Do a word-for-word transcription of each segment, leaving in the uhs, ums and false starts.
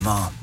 Main.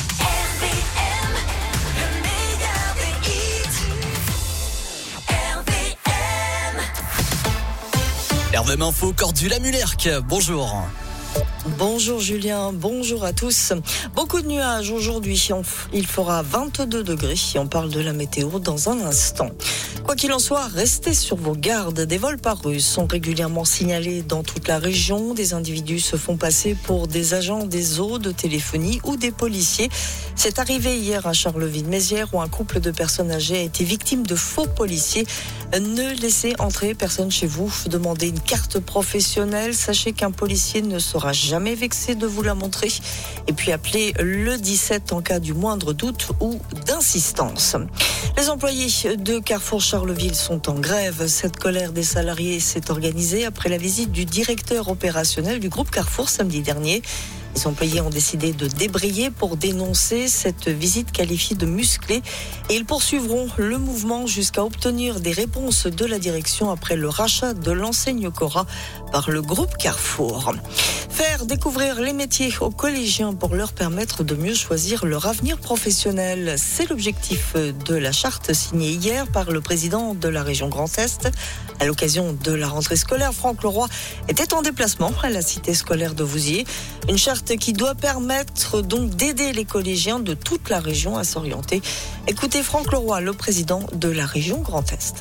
R V M Info, Cordula Mulerc, bonjour. Bonjour Julien, bonjour à tous. Beaucoup de nuages aujourd'hui, il fera vingt-deux degrés. On parle de la météo dans un instant. Quoi qu'il en soit, restez sur vos gardes. Des vols par ruse sont régulièrement signalés dans toute la région. Des individus se font passer pour des agents des eaux, de téléphonie ou des policiers. C'est arrivé hier à Charleville-Mézières où un couple de personnes âgées a été victime de faux policiers. Ne laissez entrer personne chez vous. Demandez une carte professionnelle. Sachez qu'un policier ne sera jamais vexé de vous la montrer. Et puis appelez le dix-sept en cas du moindre doute ou d'insistance. Les employés de Carrefour Charleville sont en grève. Cette colère des salariés s'est organisée après la visite du directeur opérationnel du groupe Carrefour samedi dernier. Les employés ont décidé de débrayer pour dénoncer cette visite qualifiée de musclée et ils poursuivront le mouvement jusqu'à obtenir des réponses de la direction après le rachat de l'enseigne Cora par le groupe Carrefour. Faire découvrir les métiers aux collégiens pour leur permettre de mieux choisir leur avenir professionnel. C'est l'objectif de la charte signée hier par le président de la région Grand Est. À l'occasion de la rentrée scolaire, Franck Leroy était en déplacement à la cité scolaire de Vouziers. Une charte qui doit permettre donc d'aider les collégiens de toute la région à s'orienter. Écoutez Franck Leroy, le président de la région Grand Est.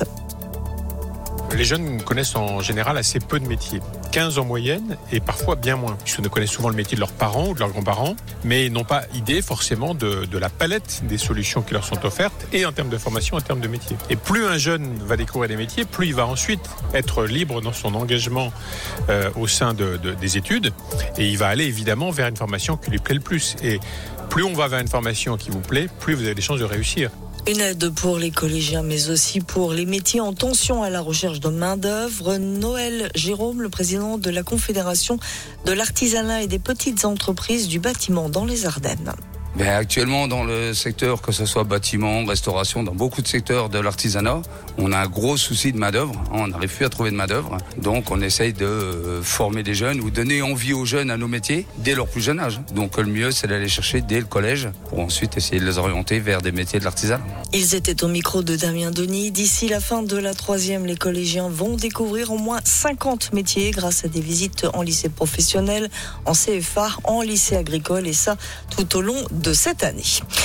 Les jeunes connaissent en général assez peu de métiers, quinze en moyenne et parfois bien moins, puisqu'ils ne connaissent souvent le métier de leurs parents ou de leurs grands-parents, mais ils n'ont pas idée forcément de, de la palette des solutions qui leur sont offertes, et en termes de formation, en termes de métier. Et plus un jeune va découvrir des métiers, plus il va ensuite être libre dans son engagement euh, au sein de, de, des études, et il va aller évidemment vers une formation qui lui plaît le plus. Et plus on va vers une formation qui vous plaît, plus vous avez des chances de réussir. Une aide pour les collégiens, mais aussi pour les métiers en tension à la recherche de main-d'œuvre. Noël Jérôme, le président de la Confédération de l'artisanat et des petites entreprises du bâtiment dans les Ardennes. Ben actuellement, dans le secteur, que ce soit bâtiment, restauration, dans beaucoup de secteurs de l'artisanat, on a un gros souci de main-d'œuvre. On n'arrive plus à trouver de main-d'œuvre. Donc, on essaye de former des jeunes ou donner envie aux jeunes à nos métiers dès leur plus jeune âge. Donc, le mieux, c'est d'aller chercher dès le collège pour ensuite essayer de les orienter vers des métiers de l'artisanat. Ils étaient au micro de Damien Denis. D'ici la fin de la troisième, les collégiens vont découvrir au moins cinquante métiers grâce à des visites en lycée professionnel, en C F A, en lycée agricole et ça tout au long de de cette année.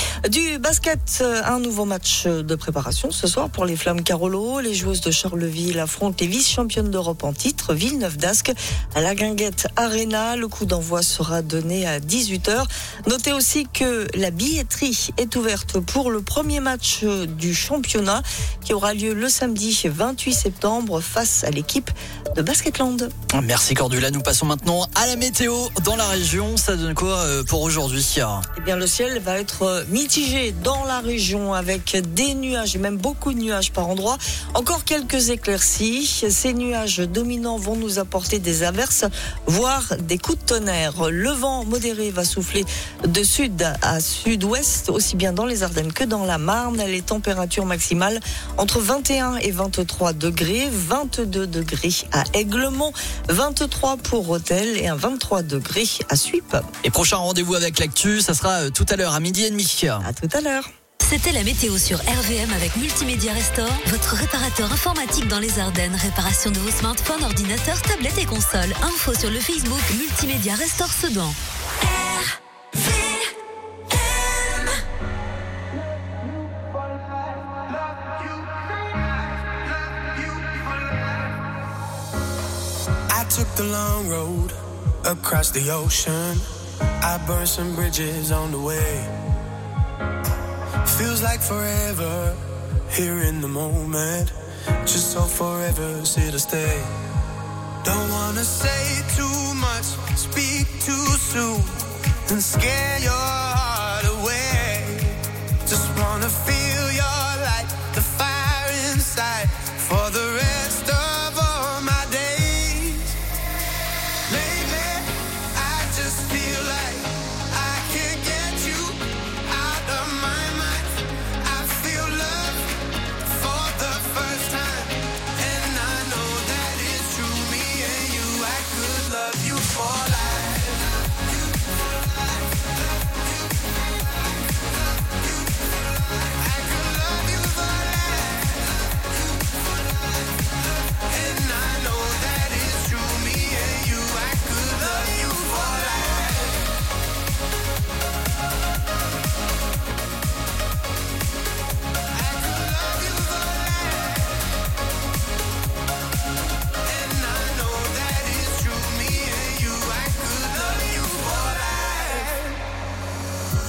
Du basket, un nouveau match de préparation ce soir pour les Flammes Carolo. Les joueuses de Charleville affrontent les vice-championnes d'Europe en titre, Villeneuve d'Ascq, à la Guinguette Arena. Le coup d'envoi sera donné à dix-huit heures. Notez aussi que la billetterie est ouverte pour le premier match du championnat qui aura lieu le samedi vingt-huit septembre face à l'équipe de Basketland. Merci Cordula. Nous passons maintenant à la météo dans la région. Ça donne quoi pour aujourd'hui ? Eh bien, le ciel va être mitigé dans la région avec des nuages et même beaucoup de nuages par endroit. Encore quelques éclaircies. Ces nuages dominants vont nous apporter des averses, voire des coups de tonnerre. Le vent modéré va souffler de sud à sud-ouest, aussi bien dans les Ardennes que dans la Marne. Les températures maximales entre vingt et un et vingt-trois degrés, vingt-deux degrés à Aiglemont, vingt-trois pour Rethel et un vingt-trois degrés à Suippes. Et prochain rendez-vous avec l'actu, ça sera tout à l'heure à midi et demi. À tout à l'heure. C'était la météo sur R V M avec Multimédia Restore, votre réparateur informatique dans les Ardennes. Réparation de vos smartphones, ordinateurs, tablettes et consoles. Info sur le Facebook Multimédia Restore Sedan. R V M. I took the long road across the ocean. I burned some bridges on the way. Feels like forever here in the moment. Just so forever's here to stay. Don't wanna say too much, speak too soon, and scare your heart away. Just wanna feel your light, the fire inside, for the rest of all my days. Lately, I just feel like I can't get you out of my mind. I feel love for the first time, and I know that it's true. Me and you, I could love you for life. Love you for life. Love you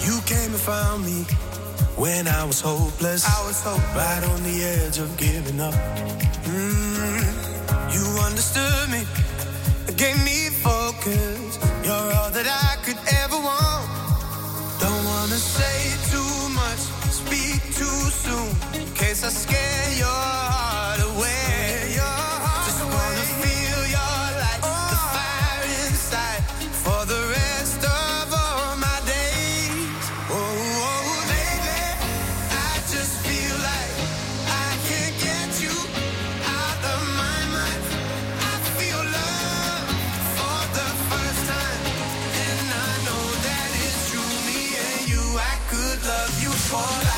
You came and found me when I was hopeless. I was hopeless. Right on the edge of giving up. Mm, you understood me, gave me focus. You're all that I could ever want. Don't wanna say too much, speak too soon, in case I scare your heart away. Just wanna feel your light, the fire inside, for the rest of all my days. Oh, oh, baby, I just feel like I can't get you out of my mind. I feel love for the first time, and I know that it's true. Me and you, I could love you for life.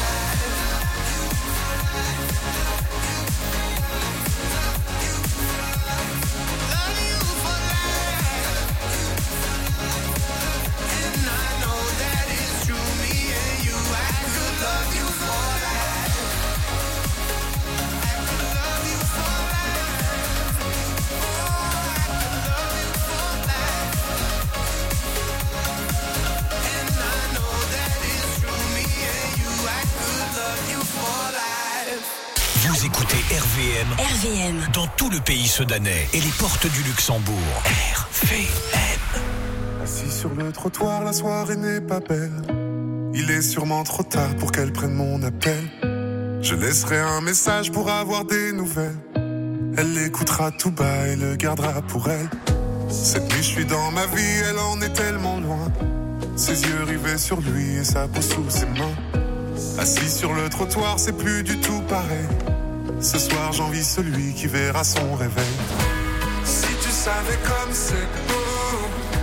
Vous écoutez R V M. R V M. Dans tout le pays sudanais et les portes du Luxembourg. R V M. Assis sur le trottoir, la soirée n'est pas belle. Il est sûrement trop tard pour qu'elle prenne mon appel. Je laisserai un message pour avoir des nouvelles. Elle l'écoutera tout bas et le gardera pour elle. Cette nuit, je suis dans ma vie, elle en est tellement loin. Ses yeux rivés sur lui et sa peau sous ses mains. Assis sur le trottoir, c'est plus du tout pareil. Ce soir, j'envie celui qui verra son réveil. Si tu savais comme c'est beau,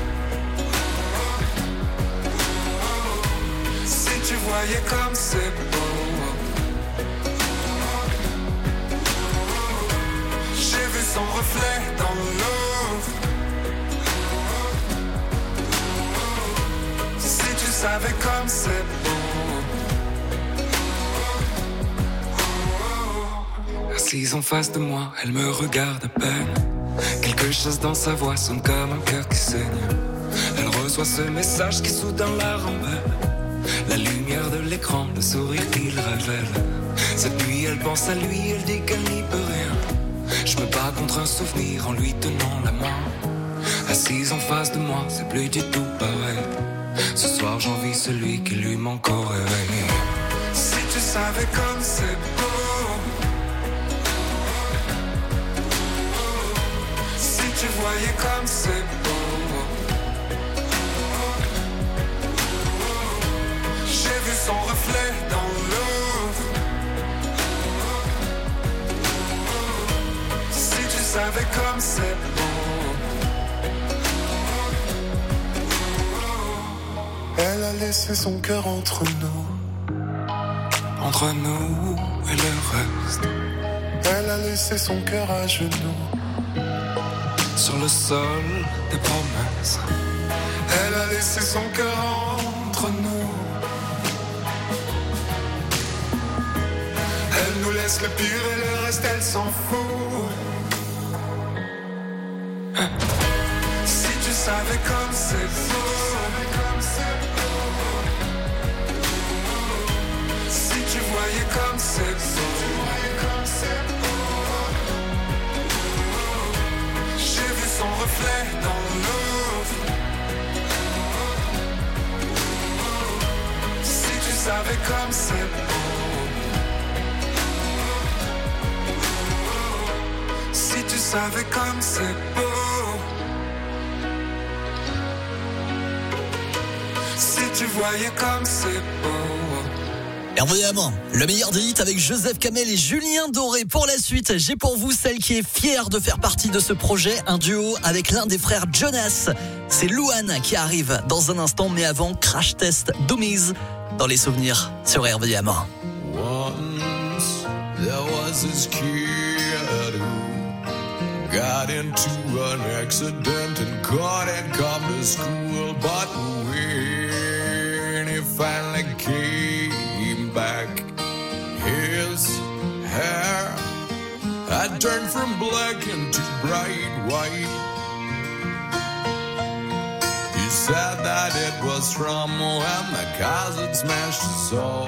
si tu voyais comme c'est beau, j'ai vu son reflet dans l'eau. Si tu savais comme c'est beau. Assise en face de moi, elle me regarde à peine. Quelque chose dans sa voix sonne comme un cœur qui saigne. Elle reçoit ce message qui soudain la rembelle. La lumière de l'écran, le sourire qu'il révèle. Cette nuit, elle pense à lui, elle dit qu'elle n'y peut rien. Je me bats contre un souvenir en lui tenant la main. Assise en face de moi, c'est plus du tout pareil. Ce soir, j'envie celui qui lui manque au réveil. Si tu savais comme c'est beau. Tu voyais comme c'est beau. J'ai vu son reflet dans l'eau. Si tu savais comme c'est beau. Elle a laissé son cœur entre nous. Entre nous et le reste. Elle a laissé son cœur à genoux. Sur le sol des promesses. Elle a laissé son cœur entre nous. Elle nous laisse le pire et le reste elle s'en fout. Si tu savais comme c'est beau. Si tu voyais comme c'est beau. Son reflet dans l'eau. Si tu savais comme c'est beau. Si tu savais comme c'est beau. Si tu voyais comme c'est beau. R V M, le meilleur des hits avec Joseph Kamel et Julien Doré. Pour la suite, j'ai pour vous celle qui est fière de faire partie de ce projet, un duo avec l'un des frères Jonas. C'est Louane qui arrive dans un instant, mais avant, Crash Test Dummies dans les souvenirs sur R V M. Once there was this kid who got into an accident and couldn't come to school, but when he finally came back, his hair had turned from black into bright white. He said that bet it was from when the cousin smashed his soul.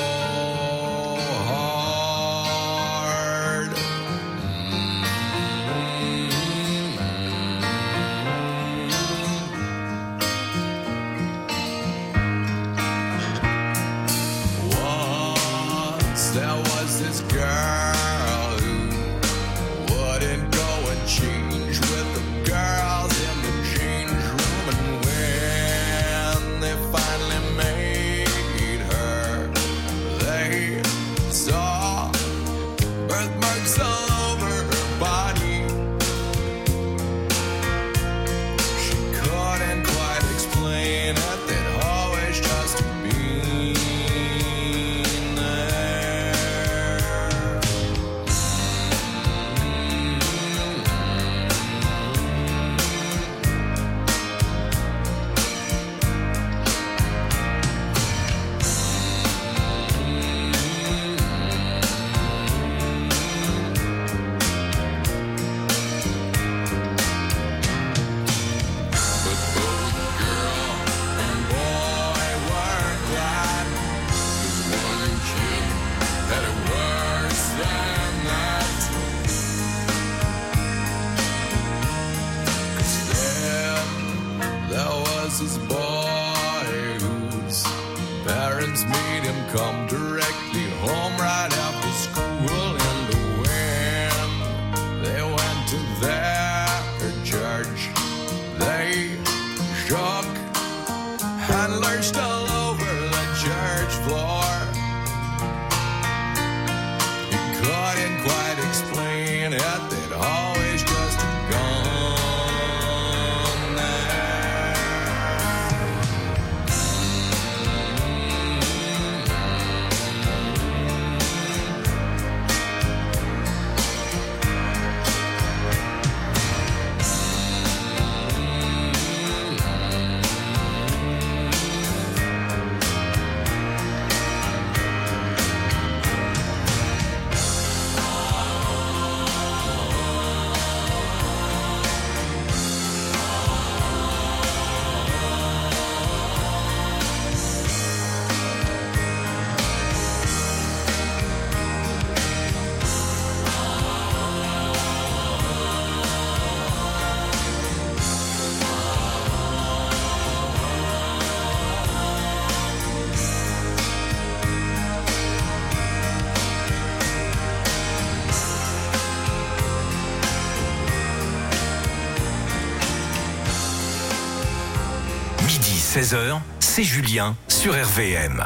seize heures, c'est Julien sur R V M.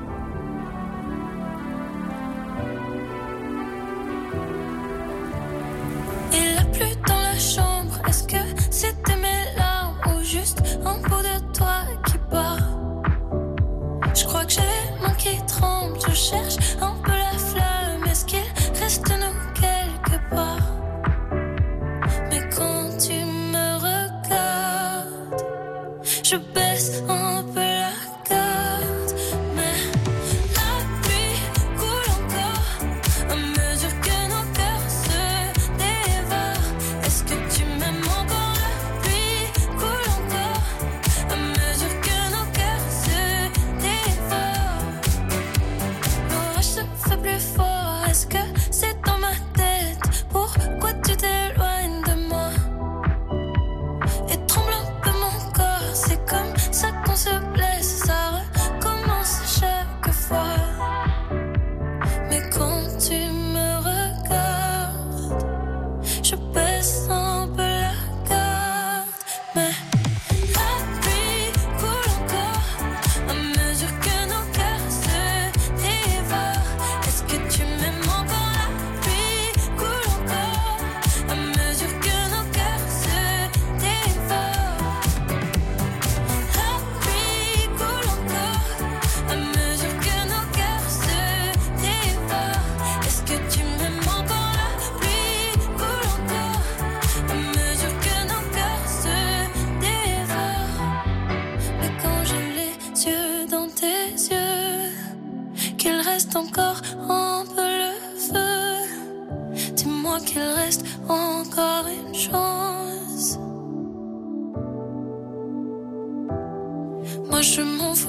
Il a plu dans la chambre, est-ce que c'était mes larmes ou juste un bout de toi qui bat? Je crois que j'ai les mains qui tremblent, je cherche un peu la flamme, est-ce qu'il reste nous quelque part? Mais quand tu me regardes, je baisse un peu la garde, mais la pluie coule encore à mesure que nos cœurs se dévorent. Est-ce que tu m'aimes encore? La pluie coule encore à mesure que nos cœurs se dévorent. L'orage se fait plus fort, est-ce que c'est dans ma tête? Pourquoi tu t'éloignes de moi? Et tremble un peu mon corps, c'est comme ça qu'on se blesse, ça recommence chaque fois. Mais quand tu me regardes, je baisse un peu la garde, mais la pluie coule encore à mesure que nos cœurs se dévorent. Est-ce que tu m'aimes encore? La pluie coule encore à mesure que nos cœurs se dévorent. La pluie coule encore à mesure que nos cœurs se dévorent. Est-ce que tu m'aimes encore? La pluie coule encore à mesure que nos cœurs se dévorent. Mais quand j'ai les yeux dans tes yeux, qu'il reste encore un peu le feu, dis-moi qu'il reste encore une chance.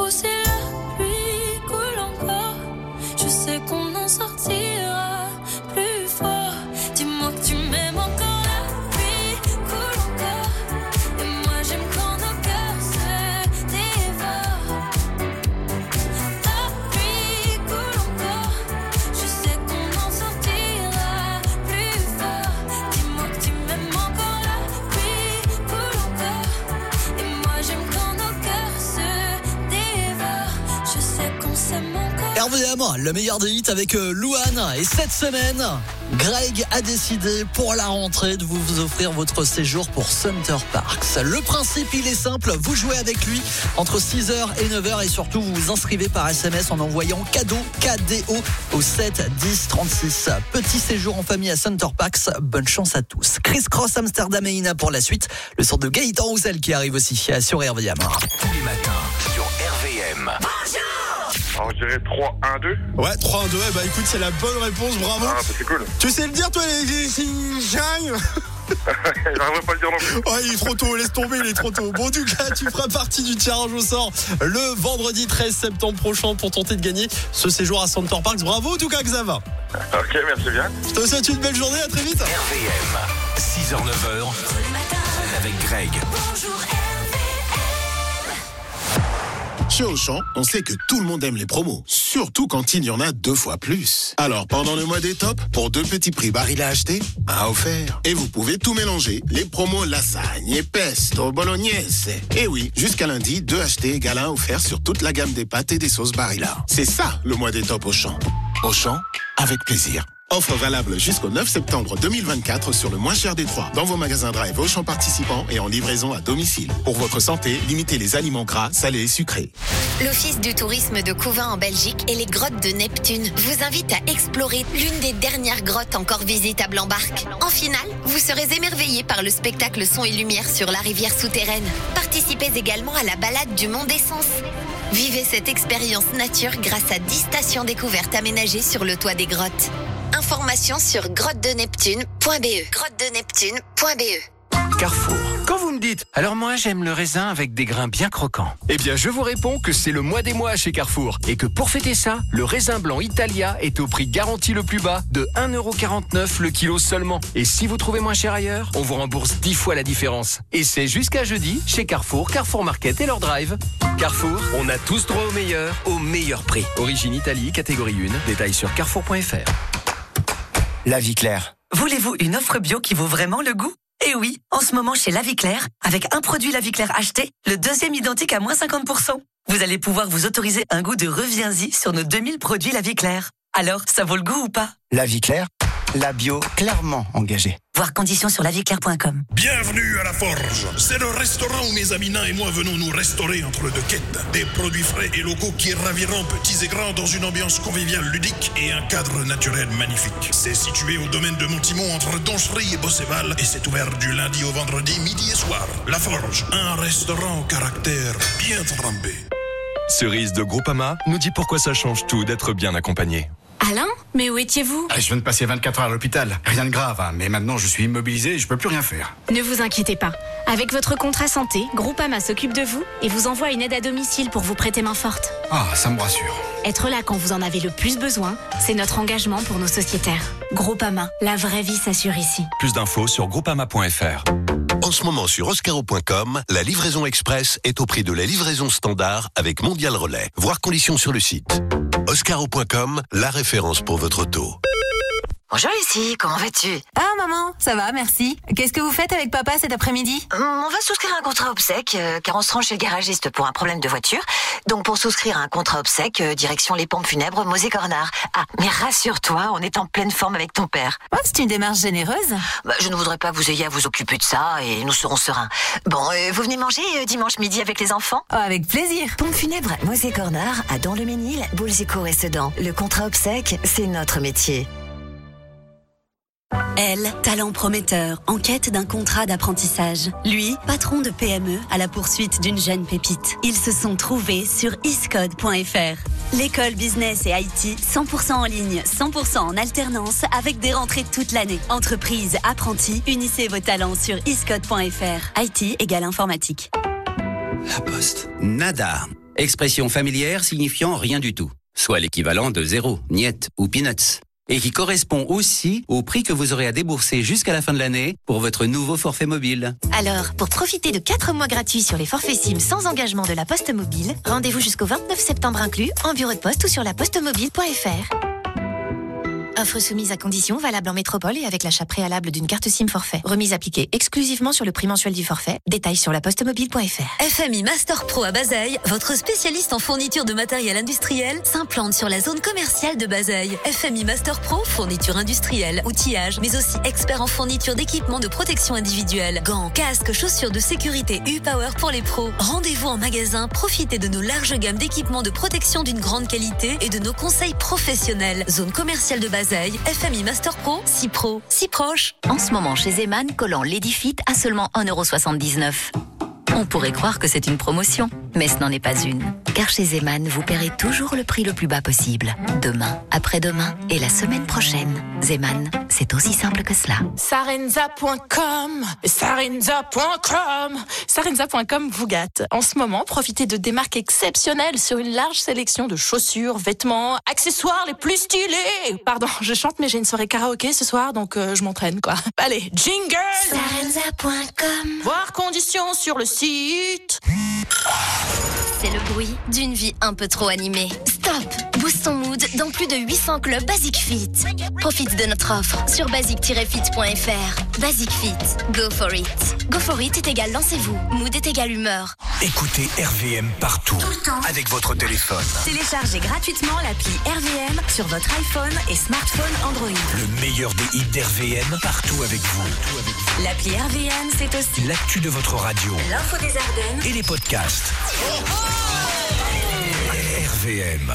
vous si la pluie coule encore. Je sais qu'on en sortira plus fort. Dis-moi que tu m'aimes encore. La pluie coule encore. Et moi j'aime quand nos cœurs se dévorent. La pluie coule encore. Je sais qu'on en sortira plus fort. Dis-moi que tu m'aimes encore. La pluie coule encore. Et moi j'aime quand nos cœurs se dévorent. Je sais qu'on s'aime encore. R V M, le meilleur des hits avec euh, Louane. Et cette semaine, Greg a décidé pour la rentrée de vous offrir votre séjour pour Center Parcs. Le principe, il est simple. Vous jouez avec lui entre six heures et neuf heures et surtout vous vous inscrivez par S M S en envoyant cadeau K D O au sept dix trente-six. Petit séjour en famille à Center Parcs. Bonne chance à tous. Chris Cross, Amsterdam et Ina pour la suite. Le son de Gaëtan Roussel qui arrive aussi sur R V M. Tous les matins sur R V M. Alors je dirais trois un deux. Ouais, trois un deux, bah écoute, c'est la bonne réponse, bravo. Ah, bah c'est cool. Tu sais le dire, toi, les... les... J'arriverai pas à le dire non plus. Ouais, il est trop tôt, laisse tomber, il est trop tôt. Bon, en tout cas, tu feras partie du tirage au sort le vendredi treize septembre prochain pour tenter de gagner ce séjour à Center Parcs. Bravo, en tout cas, Xava. Ok, merci bien. Je te souhaite une belle journée, à très vite. R V M, six heures neuf heures, avec Greg. Bonjour R V M. Chez Auchan, on sait que tout le monde aime les promos, surtout quand il y en a deux fois plus. Alors, pendant le mois des tops, pour deux petits prix baril à acheter, un offert. Et vous pouvez tout mélanger, les promos lasagne, pesto, bolognaise. Et oui, jusqu'à lundi, deux achetés égale un offert sur toute la gamme des pâtes et des sauces Barilla. C'est ça, le mois des tops Auchan. Auchan, avec plaisir. Offre valable jusqu'au neuf septembre deux mille vingt-quatre sur le moins cher des trois, dans vos magasins Drive Auchan participants et en livraison à domicile. Pour votre santé, limitez les aliments gras, salés et sucrés. L'Office du tourisme de Couvain en Belgique et les grottes de Neptune vous invitent à explorer l'une des dernières grottes encore visitables en barque. En finale, vous serez émerveillés par le spectacle son et lumière sur la rivière souterraine. Participez également à la balade du Mont d'Essence. Vivez cette expérience nature grâce à dix stations découvertes aménagées sur le toit des grottes. Informations sur grotte de neptune point b e. grotte de neptune point b e. Carrefour. Quand vous me dites, alors moi j'aime le raisin avec des grains bien croquants. Eh bien je vous réponds que c'est le mois des mois chez Carrefour. Et que pour fêter ça, le raisin blanc Italia est au prix garanti le plus bas de un euro quarante-neuf le kilo seulement. Et si vous trouvez moins cher ailleurs, on vous rembourse dix fois la différence. Et c'est jusqu'à jeudi chez Carrefour, Carrefour Market et leur drive. Carrefour, on a tous droit au meilleur, au meilleur prix. Origine Italie, catégorie un, détails sur carrefour point f r. La Vie Claire. Voulez-vous une offre bio qui vaut vraiment le goût ? Eh oui, en ce moment chez La Vie Claire, avec un produit La Vie Claire acheté, le deuxième identique à moins cinquante pour cent. Vous allez pouvoir vous autoriser un goût de reviens-y sur nos deux mille produits La Vie Claire. Alors, ça vaut le goût ou pas ? La Vie Claire, la bio clairement engagée. Voir conditions sur la vie claire point com. Bienvenue à La Forge. C'est le restaurant où mes amis nains et moi venons nous restaurer entre deux quêtes. Des produits frais et locaux qui raviront petits et grands dans une ambiance conviviale ludique et un cadre naturel magnifique. C'est situé au domaine de Montimont entre Donchery et Bosséval et c'est ouvert du lundi au vendredi midi et soir. La Forge, un restaurant au caractère bien trempé. Cerise de Groupama nous dit pourquoi ça change tout d'être bien accompagné. Alain, mais où étiez-vous ? Je viens de passer vingt-quatre heures à l'hôpital. Rien de grave, hein, mais maintenant je suis immobilisé et je peux plus rien faire. Ne vous inquiétez pas. Avec votre contrat santé, Groupama s'occupe de vous et vous envoie une aide à domicile pour vous prêter main forte. Ah, ça me rassure. Être là quand vous en avez le plus besoin, c'est notre engagement pour nos sociétaires. Groupama, la vraie vie s'assure ici. Plus d'infos sur groupama point f r. En ce moment sur oscaro point com, la livraison express est au prix de la livraison standard avec Mondial Relais. Voir conditions sur le site. oscaro point com, la référence pour votre auto. Bonjour Lucie, comment vas-tu ? Ah maman, ça va, merci. Qu'est-ce que vous faites avec papa cet après-midi ? On va souscrire un contrat obsèque, euh, car on se rend chez le garagiste pour un problème de voiture. Donc pour souscrire un contrat obsèque, euh, direction les pompes funèbres Mosée-Cornard. Ah, mais rassure-toi, on est en pleine forme avec ton père. Oh, c'est une démarche généreuse. Bah, je ne voudrais pas que vous ayez à vous occuper de ça et nous serons sereins. Bon, euh, vous venez manger euh, dimanche midi avec les enfants ? Oh, avec plaisir. Pompes funèbres Mosée-Cornard, à Dans-le-Ménil, Boulzicourt et Sedan. Le contrat obsèque, c'est notre métier. Elle, talent prometteur, en quête d'un contrat d'apprentissage. Lui, patron de P M E à la poursuite d'une jeune pépite. Ils se sont trouvés sur iscode point f r. L'école business et I T, cent pour cent en ligne, cent pour cent en alternance, avec des rentrées toute l'année. Entreprise, apprentis, unissez vos talents sur iscode point f r. I T égale informatique. La Poste. Nada. Expression familière signifiant rien du tout, soit l'équivalent de zéro, niet ou peanuts. Et qui correspond aussi au prix que vous aurez à débourser jusqu'à la fin de l'année pour votre nouveau forfait mobile. Alors, pour profiter de quatre mois gratuits sur les forfaits SIM sans engagement de la Poste Mobile, rendez-vous jusqu'au vingt-neuf septembre inclus en bureau de poste ou sur la poste mobile point f r. Offre soumise à conditions, valable en métropole et avec l'achat préalable d'une carte SIM forfait. Remise appliquée exclusivement sur le prix mensuel du forfait. Détails sur la poste mobile point f r. F M I Master Pro à Bazeilles, votre spécialiste en fourniture de matériel industriel, s'implante sur la zone commerciale de Bazeilles. F M I Master Pro, fourniture industrielle, outillage, mais aussi expert en fourniture d'équipements de protection individuelle. Gants, casques, chaussures de sécurité U-Power pour les pros. Rendez-vous en magasin, profitez de nos larges gammes d'équipements de protection d'une grande qualité et de nos conseils professionnels. Zone commerciale de Bazeilles. F M I Master Pro, si pro, si proche. En ce moment chez Zeman, collant Lady Fit à seulement un euro soixante-dix-neuf. On pourrait croire que c'est une promotion, mais ce n'en est pas une. Car chez Zeman, vous paierez toujours le prix le plus bas possible. Demain, après-demain et la semaine prochaine. Zeman, c'est aussi simple que cela. Sarenza point com, Sarenza point com, Sarenza point com vous gâte. En ce moment, profitez de des marques exceptionnelles sur une large sélection de chaussures, vêtements, accessoires les plus stylés. Pardon, je chante mais j'ai une soirée karaoké ce soir, donc euh, je m'entraîne quoi. Allez, jingle. Sarenza point com. Voir conditions sur le site. C'est le bruit d'une vie un peu trop animée. Stop! Boost ton mood dans plus de huit cents clubs Basic Fit. Profite de notre offre sur basic tiret fit point f r. Basic Fit, go for it. Go for it est égal lancez-vous. Mood est égal humeur. Écoutez R V M partout, avec votre téléphone. Téléchargez gratuitement l'appli R V M sur votre iPhone et smartphone Android. Le meilleur des hits d'R V M partout avec vous. L'appli R V M, c'est aussi l'actu de votre radio, l'info des Ardennes et les podcasts. R V M.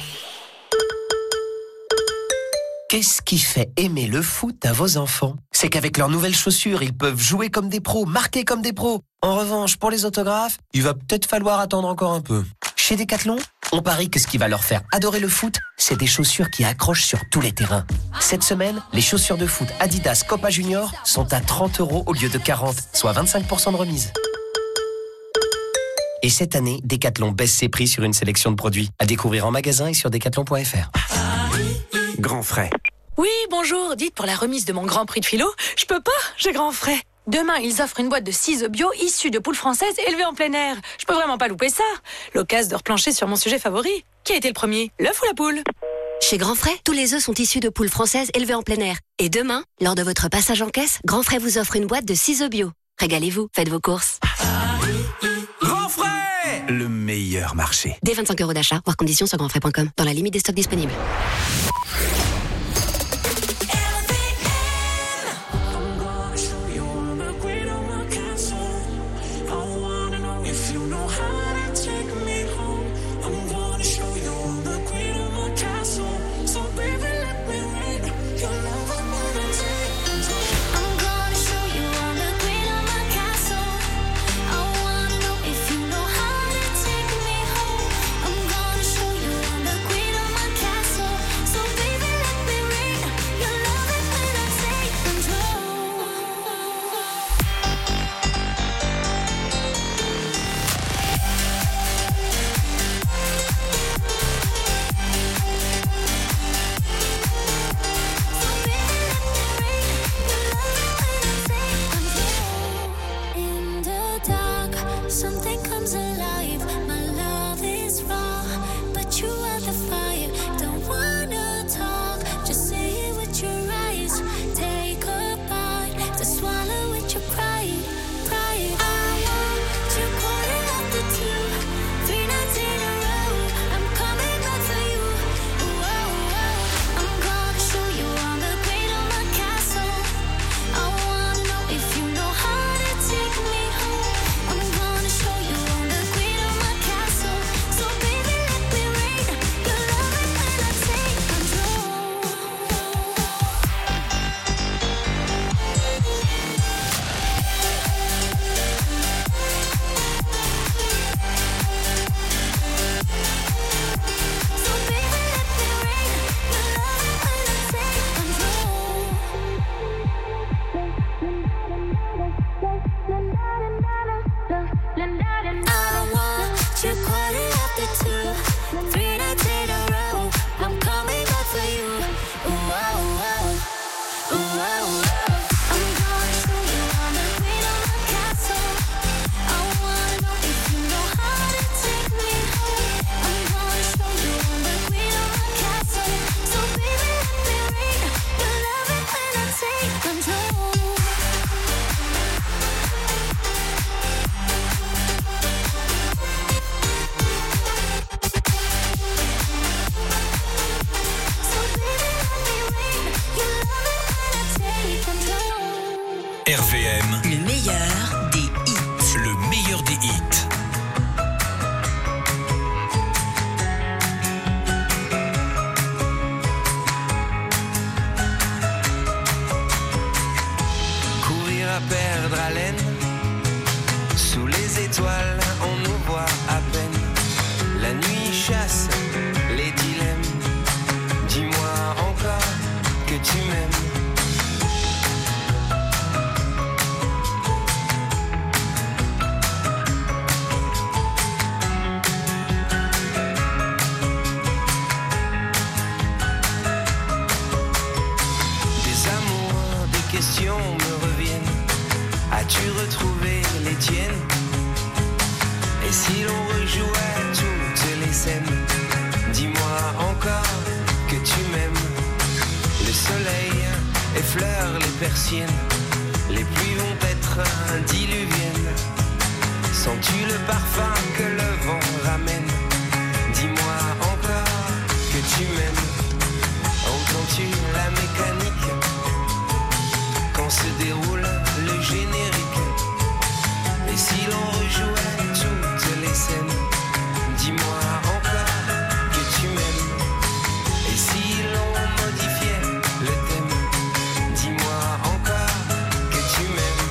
Qu'est-ce qui fait aimer le foot à vos enfants? C'est qu'avec leurs nouvelles chaussures, ils peuvent jouer comme des pros, marquer comme des pros. En revanche, pour les autographes, il va peut-être falloir attendre encore un peu. Chez Decathlon, on parie que ce qui va leur faire adorer le foot, c'est des chaussures qui accrochent sur tous les terrains. Cette semaine, les chaussures de foot Adidas Copa Junior sont à trente euros au lieu de quarante, soit vingt-cinq pour cent de remise. Et cette année, Decathlon baisse ses prix sur une sélection de produits. À découvrir en magasin et sur decathlon point f r. Grand frais. Oui, bonjour, dites pour la remise de mon grand prix de philo, je peux pas, j'ai grand frais. Demain, ils offrent une boîte de ciseaux bio issus de poules françaises élevées en plein air. Je peux vraiment pas louper ça. L'occasion de replancher sur mon sujet favori. Qui a été le premier, l'œuf ou la poule? Chez Grand Frais, tous les œufs sont issus de poules françaises élevées en plein air. Et demain, lors de votre passage en caisse, Grand Frais vous offre une boîte de ciseaux bio. Régalez-vous, faites vos courses. Grand frais, le meilleur marché. Dès vingt-cinq euros d'achat, voir conditions sur grand frais point com, dans la limite des stocks disponibles. Baby V M, Le meilleur des hits. le meilleur des hits. Courir à perdre haleine, sous les étoiles on nous voit à peine. La nuit chasse les dilemmes, dis-moi encore que tu m'aimes. Des amours, des questions me reviennent. As-tu retrouvé les tiennes? Et si l'on rejouait toutes les scènes, dis-moi encore que tu m'aimes. Le soleil effleure les persiennes, les pluies vont être diluviennes. Sens-tu le parfum que le vent ramène? Dis-moi encore que tu m'aimes. Entends-tu la mécanique quand se déroule le générique? Et si l'on rejouait toutes les scènes, dis-moi encore que tu m'aimes. Et si l'on modifiait le thème, dis-moi encore que tu m'aimes.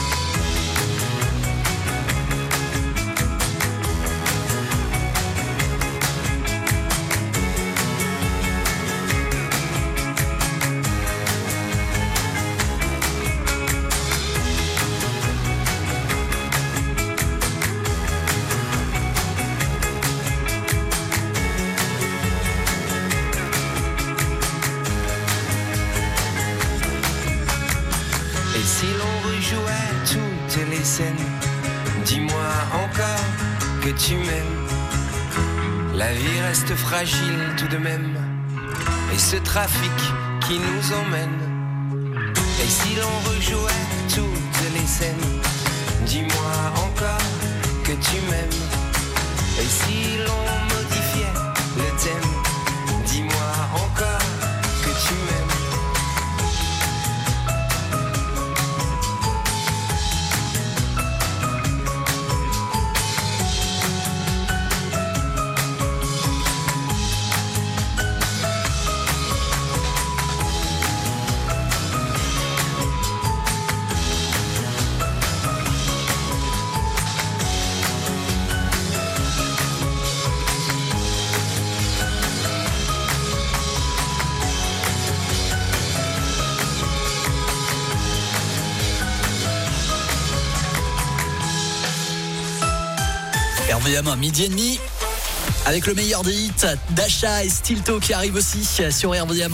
Et si l'on rejouait toutes les scènes, dis-moi encore que tu m'aimes. La vie reste fragile tout de même, et ce trafic qui nous emmène. Et si l'on rejouait toutes les scènes, dis-moi encore que tu m'aimes. Et si l'on modifiait le thème, dis-moi encore que tu m'aimes. R V M, midi et demi, avec le meilleur des hits, Dasha et Stilto qui arrivent aussi sur R V M.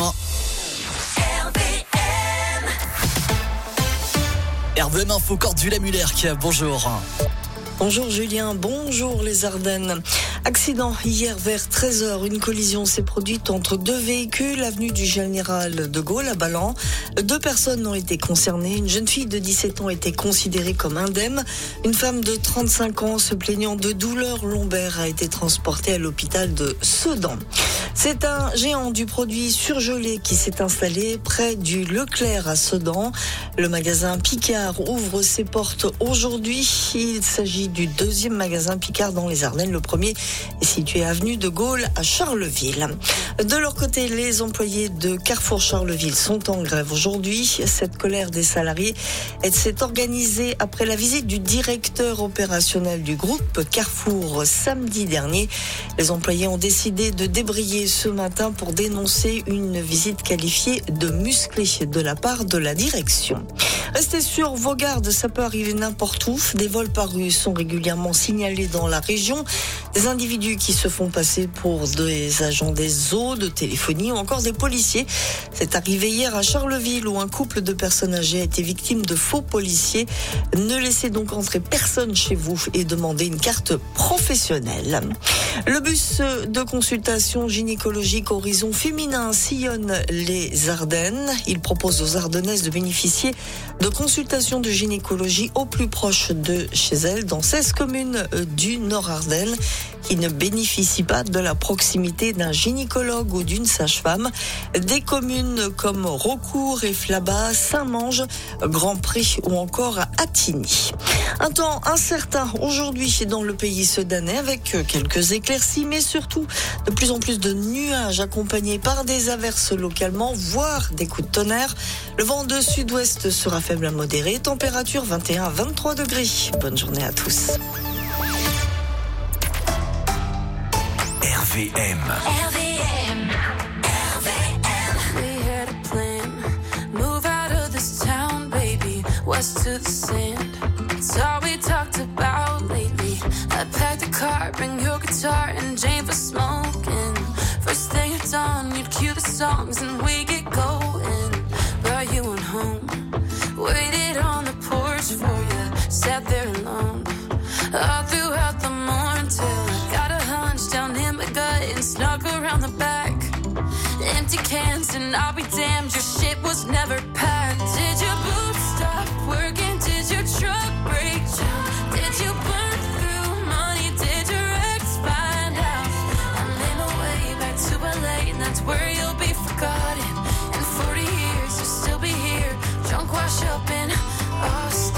R V M Info, Cordula Muller, bonjour. Bonjour Julien, bonjour les Ardennes. Accident hier vers treize heures, une collision s'est produite entre deux véhicules, avenue du Général de Gaulle à Ballan. Deux personnes ont été concernées, une jeune fille de dix-sept ans était considérée comme indemne. Une femme de trente-cinq ans se plaignant de douleurs lombaires a été transportée à l'hôpital de Sedan. C'est un géant du produit surgelé qui s'est installé près du Leclerc à Sedan. Le magasin Picard ouvre ses portes aujourd'hui. Il s'agit du deuxième magasin Picard dans les Ardennes. Le premier est situé avenue de Gaulle à Charleville. De leur côté, les employés de Carrefour Charleville sont en grève aujourd'hui. Cette colère des salariés s'est organisée après la visite du directeur opérationnel du groupe Carrefour samedi dernier. Les employés ont décidé de débrayer ce matin pour dénoncer une visite qualifiée de musclée de la part de la direction. Restez sur vos gardes, ça peut arriver n'importe où. Des vols par rue sont régulièrement signalés dans la région. Des individus qui se font passer pour des agents des eaux, de téléphonie ou encore des policiers. C'est arrivé hier à Charleville où un couple de personnes âgées a été victime de faux policiers. Ne laissez donc entrer personne chez vous et demandez une carte professionnelle. Le bus de consultation gynécologique gynécologique Horizon Féminin sillonne les Ardennes. Il propose aux Ardennaises de bénéficier de consultations de gynécologie au plus proche de chez elles dans seize communes du Nord-Ardennes qui ne bénéficient pas de la proximité d'un gynécologue ou d'une sage-femme. Des communes comme Raucourt et Flabas, Saint-Mange, Grand Prix ou encore Attigny. Un temps incertain aujourd'hui dans le pays sedanais avec quelques éclaircies mais surtout de plus en plus de nuages accompagnés par des averses localement, voire des coups de tonnerre. Le vent de sud-ouest sera faible à modéré, température vingt et un à vingt-trois degrés. Bonne journée à tous. R V M. R V M. R V M. We had a plan. Move out of this town, baby. West to the sand. It's all we talked about lately. I packed a car, bring your guitar and Jane for smoking. First thing at dawn, you'd cue the songs and we get going. Brought you on home. Waited on the porch for you. Sat there alone. All throughout the morning till I got a hunch down in my gut and snuck around the back. Empty cans and I'll be damned, your shit was never packed. Did your boots stop working? Did your truck break down? Did you burn through money? Did your ex find out? I made my way back to L A and that's where you'll be forgotten. In forty years you'll still be here, drunk wash up in Austin.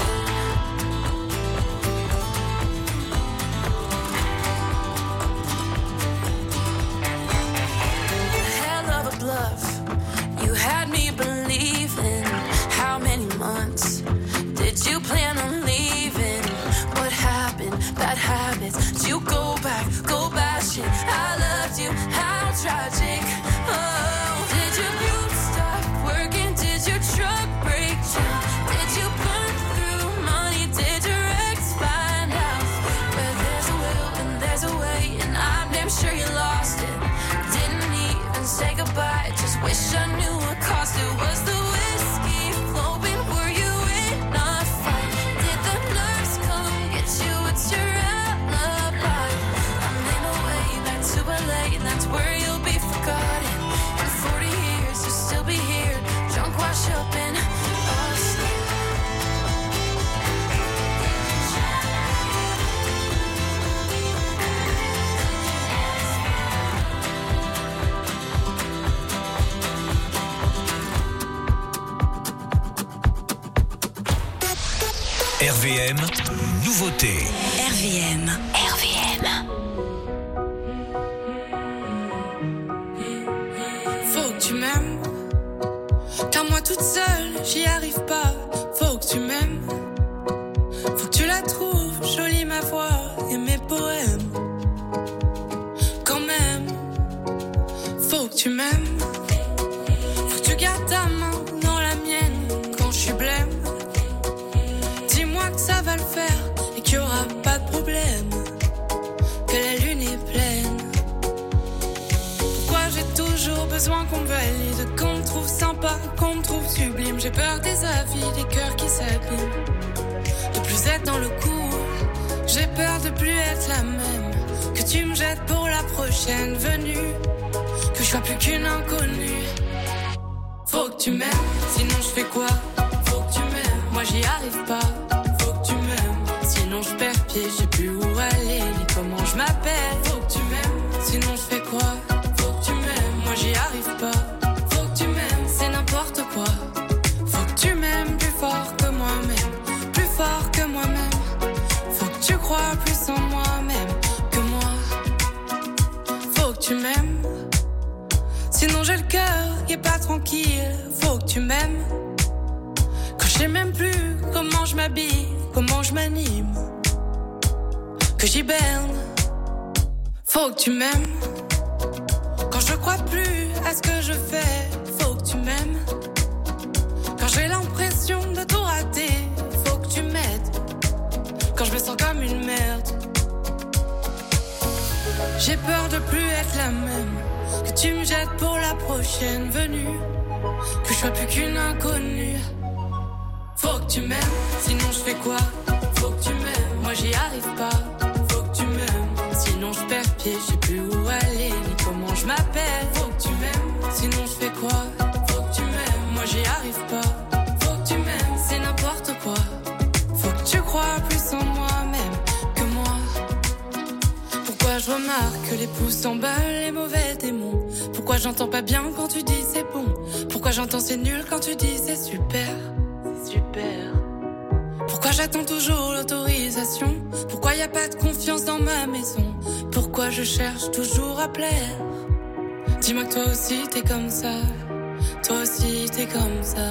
Bluff. You had me believing. How many months did you plan on leaving? What happened? Bad habits. Did you go back? Go bashing. I loved you. How tragic. Oh, did your boots stop working? Did your truck break down? Did you burn through money? Did your ex find out? Where there's a will and there's a way, and I'm damn sure you lost it. Didn't even say goodbye. Just wish I knew what caused it. Was the whiskey flowing? Were you in a fight? Did the nurse come get you? It's your alibi. I made my way back to L A and that's where you'll be forgotten. In forty years you'll still be here, drunk wash up in Austin. R V M, nouveauté. R V M. R V M. Faut que tu m'aimes, car moi toute seule, j'y arrive pas. Faut que tu m'aimes, faut que tu la trouves jolie ma voix et mes poèmes. Quand même, faut que tu m'aimes, faut que tu gardes ta main dans la mienne quand je suis blême. Dis-moi que ça va le faire et qu'il y aura pas de problème, que la lune est pleine. Pourquoi j'ai toujours besoin qu'on me valide, qu'on me trouve sympa, qu'on me trouve sublime. J'ai peur des avis, des cœurs qui s'abîment, de plus être dans le coup. J'ai peur de plus être la même, que tu me jettes pour la prochaine venue, que je sois plus qu'une inconnue. Faut que tu m'aimes, sinon je fais quoi? Faut que tu m'aimes, moi j'y arrive pas. Faut que tu m'aimes, sinon je perds pied, j'ai plus où aller, ni comment je m'appelle. Faut que tu m'aimes, sinon je fais quoi? Faut que tu m'aimes, moi j'y arrive pas. Faut que tu m'aimes, c'est n'importe quoi. Faut que tu m'aimes plus fort que moi-même, plus fort que moi-même. Faut que tu crois plus en moi-même que moi. Faut que tu m'aimes, sinon j'ai le cœur qui est pas tranquille. Faut que tu m'aimes, quand je sais même plus comment je m'habille, comment je m'anime, que j'hiberne. Faut que tu m'aimes, quand je crois plus à ce que je fais. Faut que tu m'aimes, quand j'ai l'impression de tout rater. Faut que tu m'aides, quand je me sens comme une merde. J'ai peur de plus être la même, que tu me jettes pour la prochaine venue, que je sois plus qu'une inconnue. Faut que tu m'aimes, sinon je fais quoi? Faut que tu m'aimes, moi j'y arrive pas. Faut que tu m'aimes, sinon je perds pied, je sais plus où aller, ni comment je m'appelle. Faut que tu m'aimes, sinon je fais quoi? Faut que tu m'aimes, moi j'y arrive pas. Faut que tu m'aimes, c'est n'importe quoi. Faut que tu crois plus en moi-même que moi. Pourquoi je remarque que les pouces s'emballent, les mauvais démons? Pourquoi j'entends pas bien quand tu dis c'est bon? Pourquoi j'entends c'est nul quand tu dis c'est super? C'est super. Pourquoi j'attends toujours l'autorisation? Pourquoi y a pas de confiance dans ma maison? Pourquoi je cherche toujours à plaire? Dis-moi que toi aussi t'es comme ça. Toi aussi t'es comme ça.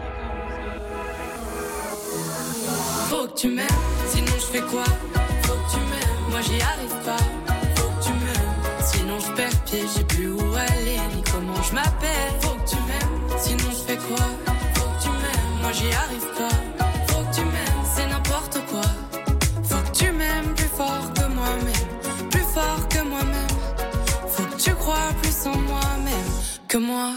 Faut que tu m'aimes, sinon je fais quoi? Faut que tu m'aimes, moi j'y arrive pas. Faut que tu m'aimes, sinon je perds pied. J'ai plus où aller, ni comment je m'appelle. Faut que tu m'aimes, sinon je fais quoi? Faut que tu m'aimes, moi j'y arrive pas. Faut que tu m'aimes, c'est n'importe quoi. Faut que tu m'aimes plus fort que moi-même, plus fort que moi-même. Faut que tu crois plus en moi-même que moi.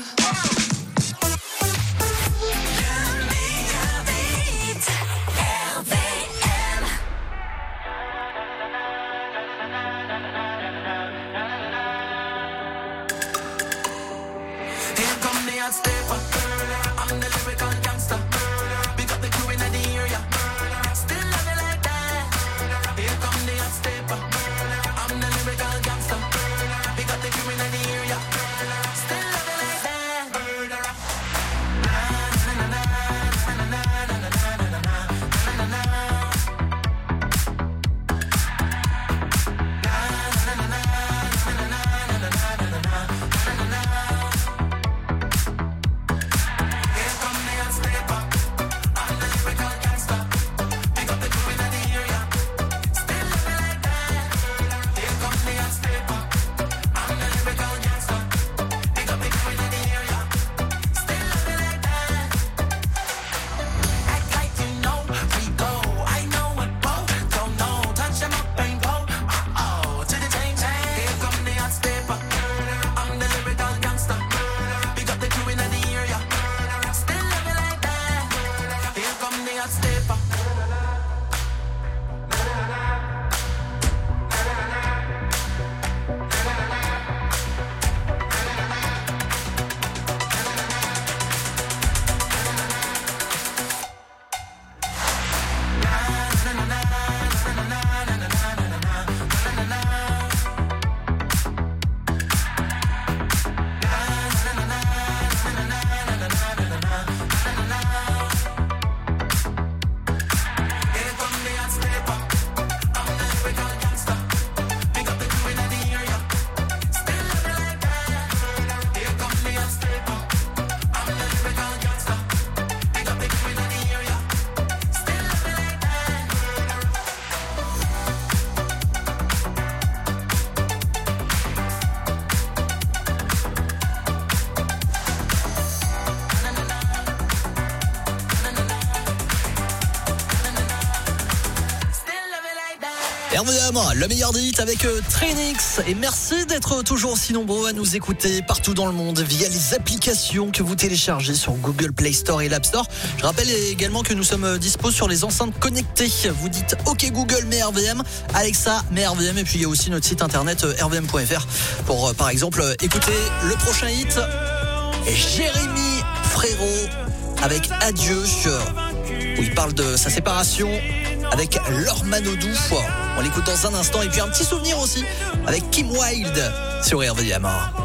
R V M, le meilleur des hits avec euh, Trinix. Et merci d'être toujours aussi nombreux à nous écouter partout dans le monde via les applications que vous téléchargez sur Google Play Store et l'App Store. Je rappelle également que nous sommes dispo sur les enceintes connectées. Vous dites OK Google, mets R V M, Alexa, mets R V M. Et puis il y a aussi notre site internet euh, r v m point f r pour euh, par exemple euh, écouter le prochain hit. Jérémy Frérot avec Adieu, où il parle de sa séparation avec Laure Manodou. On l'écoute dans un instant. Et puis un petit souvenir aussi avec Kim Wilde sur R V M.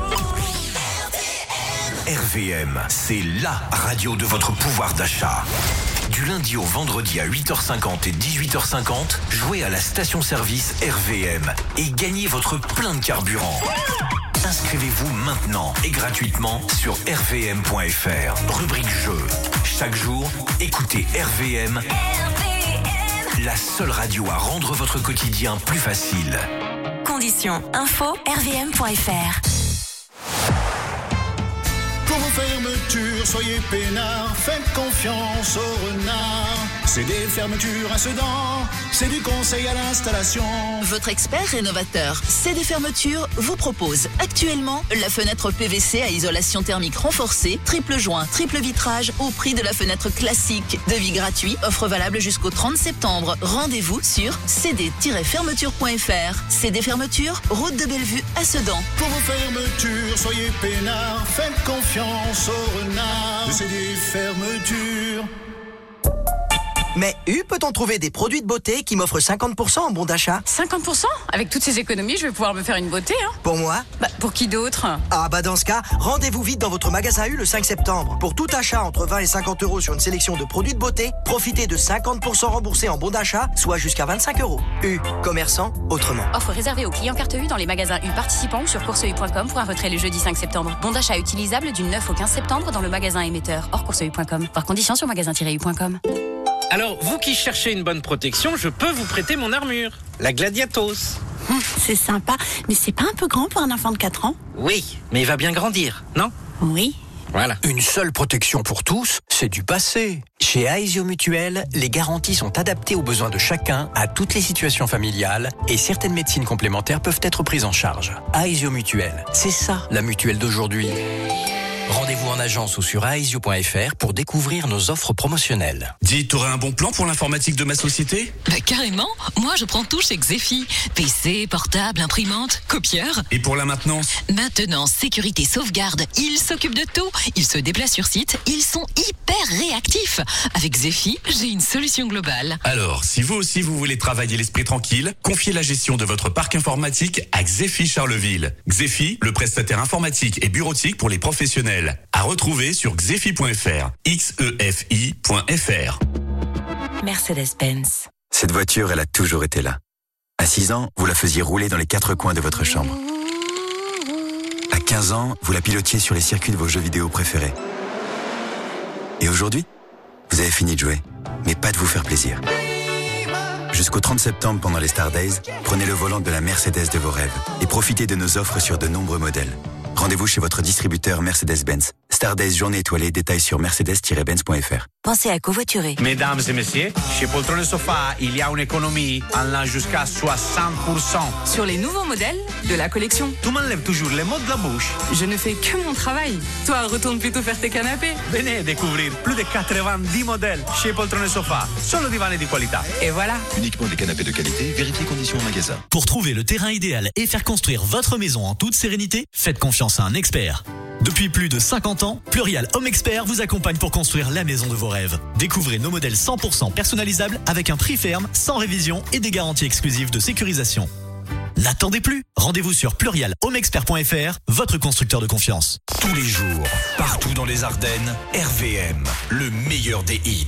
R V M, c'est la radio de votre pouvoir d'achat. Du lundi au vendredi à huit heures cinquante et dix-huit heures cinquante, jouez à la station-service R V M et gagnez votre plein de carburant. Inscrivez-vous maintenant et gratuitement sur r v m point f r. Rubrique jeu. Chaque jour, écoutez R V M. La seule radio à rendre votre quotidien plus facile. Conditions info r v m point f r. Pour vos fermetures, soyez peinards, faites confiance aux renards. C D Fermeture à Sedan, c'est du conseil à l'installation. Votre expert rénovateur C D Fermeture vous propose actuellement la fenêtre P V C à isolation thermique renforcée, triple joint, triple vitrage au prix de la fenêtre classique. Devis gratuit, offre valable jusqu'au trente septembre. Rendez-vous sur c d tiret fermeture point f r. C D Fermeture, route de Bellevue à Sedan. Pour vos fermetures, soyez peinards, faites confiance au renard. C D Fermeture. Mais U peut-on trouver des produits de beauté qui m'offrent cinquante pour cent en bon d'achat? cinquante pour cent? Avec toutes ces économies, je vais pouvoir me faire une beauté, hein. Pour moi? Bah, pour qui d'autre? Ah bah dans ce cas, rendez-vous vite dans votre magasin U le cinq septembre. Pour tout achat entre vingt et cinquante euros sur une sélection de produits de beauté, profitez de cinquante pour cent remboursés en bon d'achat, soit jusqu'à vingt-cinq euros. U, commerçant autrement. Offre réservée aux clients carte U dans les magasins U participants ou sur course u point com pour un retrait le jeudi cinq septembre. Bon d'achat utilisable du neuf au quinze septembre dans le magasin émetteur, hors course u point com. Par condition sur magasin tiret u point com. Alors, vous qui cherchez une bonne protection, je peux vous prêter mon armure. La Gladiatos. Hum, c'est sympa, mais c'est pas un peu grand pour un enfant de quatre ans? Oui, mais il va bien grandir, non? Oui. Voilà. Une seule protection pour tous, c'est du passé. Chez Aesio Mutuel, les garanties sont adaptées aux besoins de chacun, à toutes les situations familiales, et certaines médecines complémentaires peuvent être prises en charge. Aesio Mutuel, c'est ça la mutuelle d'aujourd'hui. Rendez-vous en agence ou sur aesio point f r pour découvrir nos offres promotionnelles. Dis, t'aurais un bon plan pour l'informatique de ma société? Bah carrément, moi je prends tout chez Xefi. P C, portable, imprimante, copieur. Et pour la maintenance? Maintenance, sécurité, sauvegarde, ils s'occupent de tout. Ils se déplacent sur site, ils sont hyper réactifs. Avec Xefi, j'ai une solution globale. Alors, si vous aussi vous voulez travailler l'esprit tranquille, confiez la gestion de votre parc informatique à Xefi Charleville. Xefi, le prestataire informatique et bureautique pour les professionnels. À retrouver sur xefi point f r. x e f i point f r. Mercedes-Benz. Cette voiture, elle a toujours été là. À six ans, vous la faisiez rouler dans les quatre coins de votre chambre. À quinze ans, vous la pilotiez sur les circuits de vos jeux vidéo préférés. Et aujourd'hui, vous avez fini de jouer, mais pas de vous faire plaisir. Jusqu'au trente septembre, pendant les Star Days, prenez le volant de la Mercedes de vos rêves et profitez de nos offres sur de nombreux modèles. Rendez-vous chez votre distributeur Mercedes-Benz. Star Days journée étoilée, détails sur mercedes tiret benz point f r. Pensez à covoiturer. Mesdames et messieurs, chez Poltron et Sofa, il y a une économie allant jusqu'à soixante pour cent. Sur les nouveaux modèles de la collection. Tu m'enlèves toujours les mots de la bouche. Je ne fais que mon travail. Toi, retourne plutôt faire tes canapés. Venez découvrir plus de quatre-vingt-dix modèles chez Poltron et Sofa. Solo divani di qualità. Et voilà. Uniquement des canapés de qualité, vérifiez conditions au magasin. Pour trouver le terrain idéal et faire construire votre maison en toute sérénité, faites confiance à un expert. Depuis plus de cinquante ans, Plurial Home Expert vous accompagne pour construire la maison de vos rêves. Découvrez nos modèles cent pour cent personnalisables avec un prix ferme, sans révision et des garanties exclusives de sécurisation. N'attendez plus. Rendez-vous sur plurial home expert point f r, votre constructeur de confiance. Tous les jours, partout dans les Ardennes, R V M, le meilleur des hits.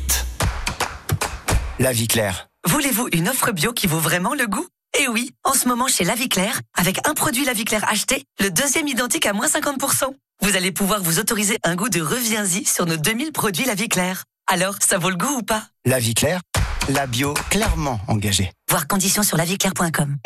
La Vie Claire. Voulez-vous une offre bio qui vaut vraiment le goût? Eh oui, en ce moment chez La Vie Claire, avec un produit La Vie Claire acheté, le deuxième identique à moins cinquante pour cent. Vous allez pouvoir vous autoriser un goût de reviens-y sur nos deux mille produits La Vie Claire. Alors, ça vaut le goût ou pas? La Vie Claire, la bio clairement engagée. Voir conditions sur la vie claire point com.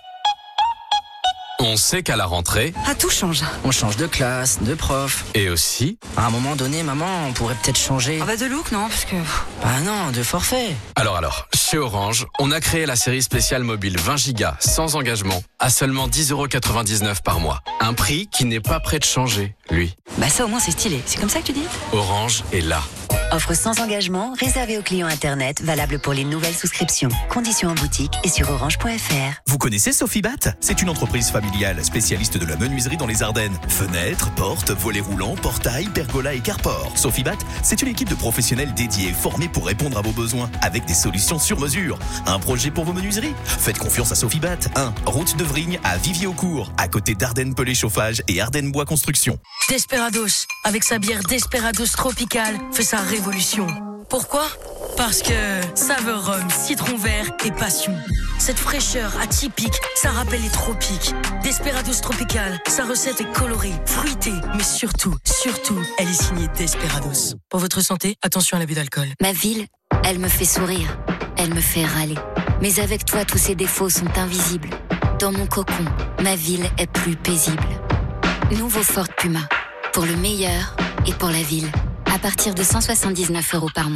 On sait qu'à la rentrée... Ah, tout change. On change de classe, de prof. Et aussi... À un moment donné, maman, on pourrait peut-être changer... Ah bah de look, non, parce que... Bah non, de forfait. Alors alors, chez Orange, on a créé la série spéciale mobile vingt gigas, sans engagement, à seulement dix euros quatre-vingt-dix-neuf par mois. Un prix qui n'est pas prêt de changer, lui. Bah ça au moins c'est stylé, c'est comme ça que tu dis? Orange est là. Offre sans engagement, réservée aux clients Internet, valable pour les nouvelles souscriptions. Conditions en boutique et sur orange point f r. Vous connaissez Sofibat? C'est une entreprise familiale spécialiste de la menuiserie dans les Ardennes. Fenêtres, portes, volets roulants, portails, pergolas et carport. Sofibat, c'est une équipe de professionnels dédiés, formés pour répondre à vos besoins, avec des solutions sur mesure. Un projet pour vos menuiseries? Faites confiance à Sofibat. un. Route de Vrigne à Vivier-au-Court, à côté d'Ardennes Pelé Chauffage et Ardennes Bois Construction. Desperados, avec sa bière Desperados tropicale, fait sa révolution. Pourquoi? Parce que saveur rhum, citron vert et passion. Cette fraîcheur atypique, ça rappelle les tropiques. Desperados tropical, sa recette est colorée, fruitée, mais surtout, surtout, elle est signée Desperados. Pour votre santé, attention à l'abus d'alcool. Ma ville, elle me fait sourire, elle me fait râler. Mais avec toi, tous ces défauts sont invisibles. Dans mon cocon, ma ville est plus paisible. Nouveau Ford Puma, pour le meilleur et pour la ville. À partir de cent soixante-dix-neuf euros par mois.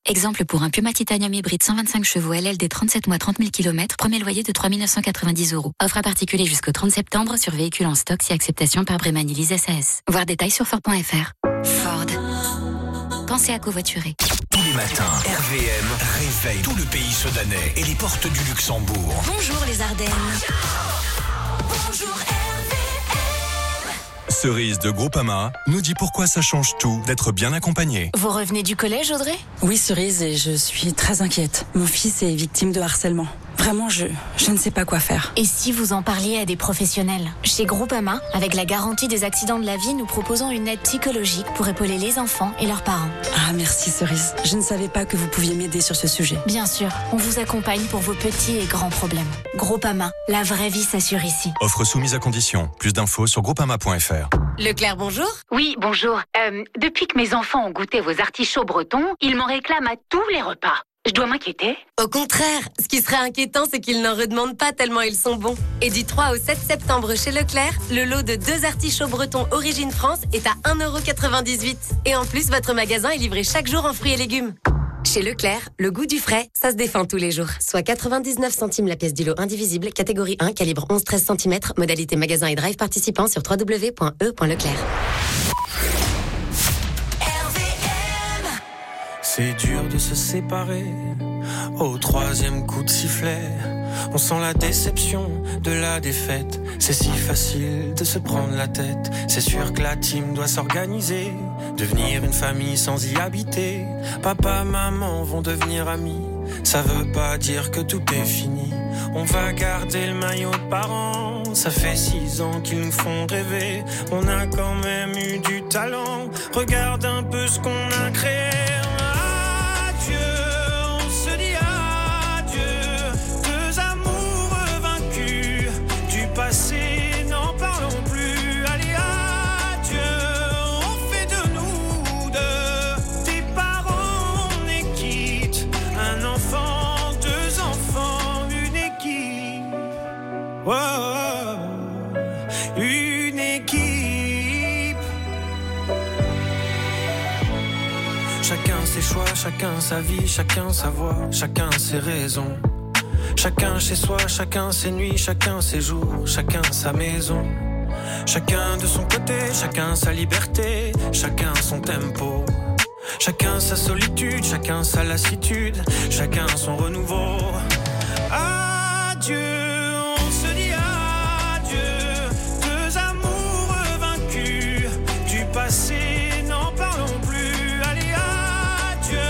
Exemple pour un Puma Titanium hybride cent vingt-cinq chevaux L L D trente-sept mois trente mille kilomètres, premier loyer de trois mille neuf cent quatre-vingt-dix euros. Offre à particulier jusqu'au trente septembre sur véhicules en stock si acceptation par Bréman Lease S A S. Voir détails sur Ford point F R. Ford. Pensez à covoiturer. Tous les matins, R V M réveille tout le pays sedanais et les portes du Luxembourg. Bonjour les Ardennes. Bonjour R V M. Cerise de Groupama nous dit pourquoi ça change tout d'être bien accompagné. Vous revenez du collège, Audrey ? Oui, Cerise, et je suis très inquiète. Mon fils est victime de harcèlement. Vraiment, je, je ne sais pas quoi faire. Et si vous en parliez à des professionnels ? Chez Groupama, avec la garantie des accidents de la vie, nous proposons une aide psychologique pour épauler les enfants et leurs parents. Ah, merci Cerise. Je ne savais pas que vous pouviez m'aider sur ce sujet. Bien sûr, on vous accompagne pour vos petits et grands problèmes. Groupama, la vraie vie s'assure ici. Offre soumise à condition. Plus d'infos sur groupama point F R. Leclerc, bonjour. Oui, bonjour. Euh, depuis que mes enfants ont goûté vos artichauts bretons, ils m'en réclament à tous les repas. Je dois m'inquiéter ? Au contraire, ce qui serait inquiétant, c'est qu'ils n'en redemandent pas tellement ils sont bons. Et du trois au sept septembre chez Leclerc, le lot de deux artichauts bretons Origine France est à un euro quatre-vingt-dix-huit. Et en plus, votre magasin est livré chaque jour en fruits et légumes. Chez Leclerc, le goût du frais, ça se défend tous les jours. Soit quatre-vingt-dix-neuf centimes la pièce du lot indivisible, catégorie un, calibre onze treize centimètres, modalité magasin et drive participant sur w w w point e point leclerc. C'est dur de se séparer au troisième coup de sifflet. On sent la déception de la défaite. C'est si facile de se prendre la tête. C'est sûr que la team doit s'organiser, devenir une famille sans y habiter. Papa, maman vont devenir amis. Ça veut pas dire que tout est fini. On va garder le maillot de parents. Ça fait six ans qu'ils nous font rêver. On a quand même eu du talent. Regarde un peu ce qu'on a créé. N'en parlons plus, allez adieu. On fait de nous deux des parents, on est quitte. Un enfant, deux enfants, une équipe. Oh, une équipe. Chacun ses choix, chacun sa vie, chacun sa voix, chacun ses raisons. Chacun chez soi, chacun ses nuits, chacun ses jours, chacun sa maison. Chacun de son côté, chacun sa liberté, chacun son tempo. Chacun sa solitude, chacun sa lassitude, chacun son renouveau. Adieu, on se dit adieu. Deux amoureux vaincus du passé, n'en parlons plus. Allez, adieu.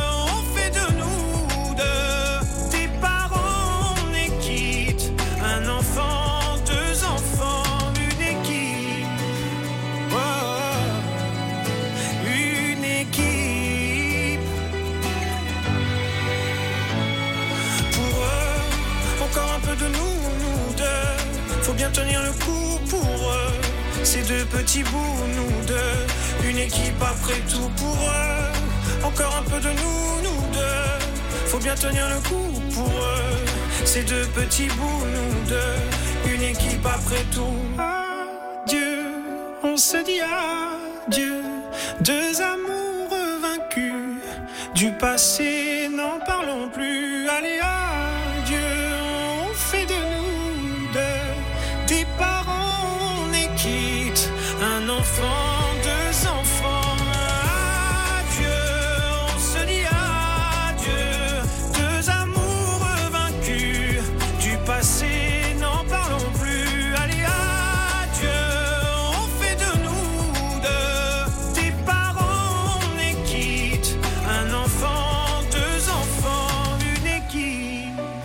De nous, nous deux, faut bien tenir le coup pour eux. Ces deux petits bouts, nous deux, une équipe après tout pour eux. Encore un peu de nous, nous deux, faut bien tenir le coup pour eux. Ces deux petits bouts, nous deux, une équipe après tout. Adieu, on se dit adieu. Deux amoureux vaincus du passé, n'en parlons plus. Allez, adieu. Fait de nous deux des parents, on est quitte. Un enfant, deux enfants. Adieu, on se dit adieu. Deux amoureux vaincus du passé, n'en parlons plus. Allez, adieu. On fait de nous deux des parents, on est quitte. Un enfant, deux enfants, une équipe.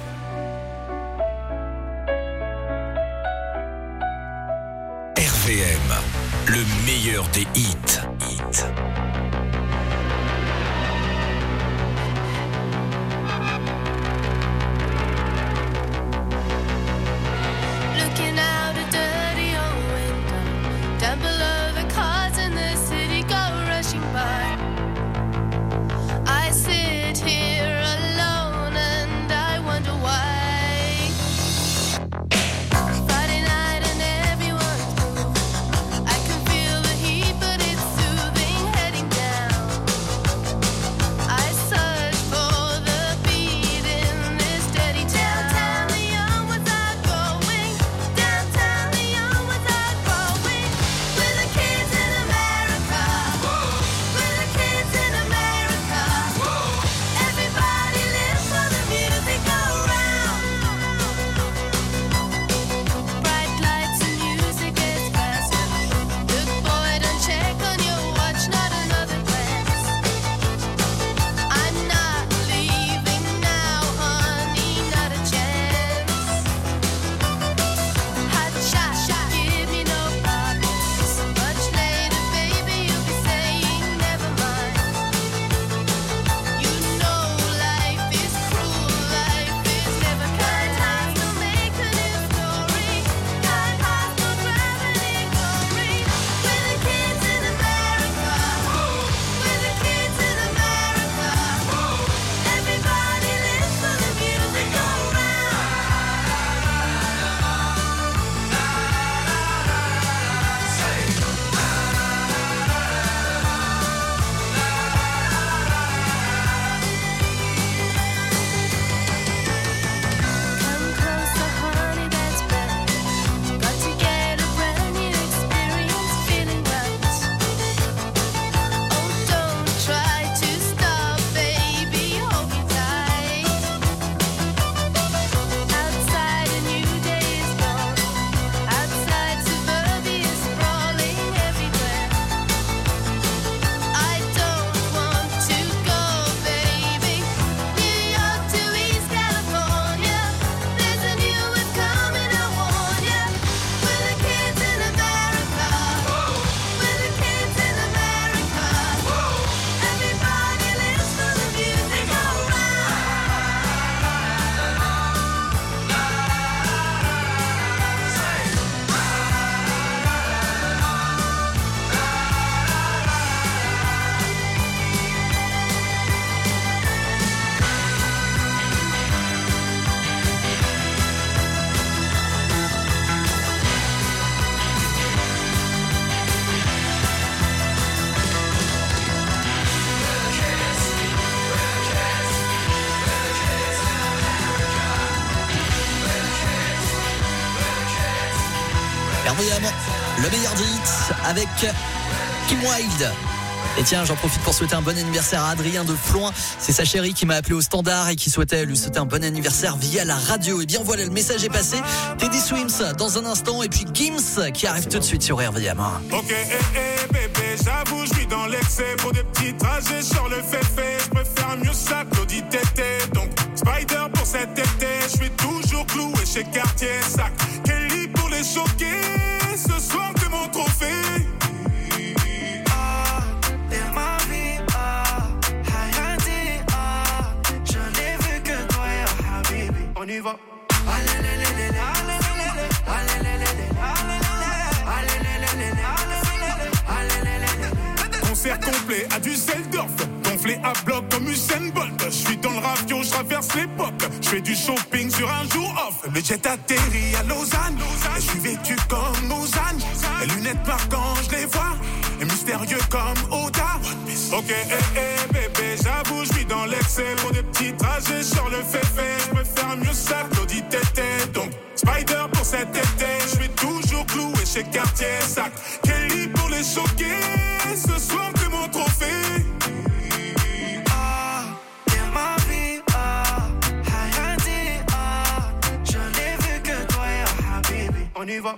R V M, le meilleur des hits. Hits. Looking out a dirty old window, down below the cars in the city go rushing by. I sit here alone and I wonder why. Friday night and everyone's moved. I can feel the heat, but it's too R V M, le meilleur des hits avec Kim Wilde. Et tiens, j'en profite pour souhaiter un bon anniversaire à Adrien de Floin. C'est sa chérie qui m'a appelé au standard et qui souhaitait lui souhaiter un bon anniversaire via la radio. Et bien voilà, le message est passé. Teddy Swims dans un instant et puis Gims qui arrive tout de suite sur R V M. Ok, eh, eh, bébé, j'avoue, je suis dans l'excès. Pour des petits trajets sur le fait-fait, je préfère mieux ça que l'audit tété. Donc, Spider pour cet été, je suis toujours cloué chez Cartier. Sac, Kelly pour les choquer. Ce soir, t'es mon trophée. On y va. Concert complet à Düsseldorf, gonflé à bloc comme Usain Bolt. Je suis dans le ravio, je traverse l'époque. Je fais du shopping sur un jour off. Le jet atterrit à Lausanne. Et je suis vêtu comme Lausanne. Les lunettes marquant, je les vois. Et mystérieux comme Oda. Ok, eh, eh, bébé, j'avoue, je suis dans l'excès. Pour des petits trajets sur le fait-fait, je préfère mieux ça que l'audit tété. Donc, Spider pour cet été, je suis toujours cloué chez Cartier. Sac, Kelly pour les choquer. Ce soir, t'es mon trophée. Ah, t'es ma vie, ah, Hayati, ah, je n'ai vu que toi, ya Habibi. On y va.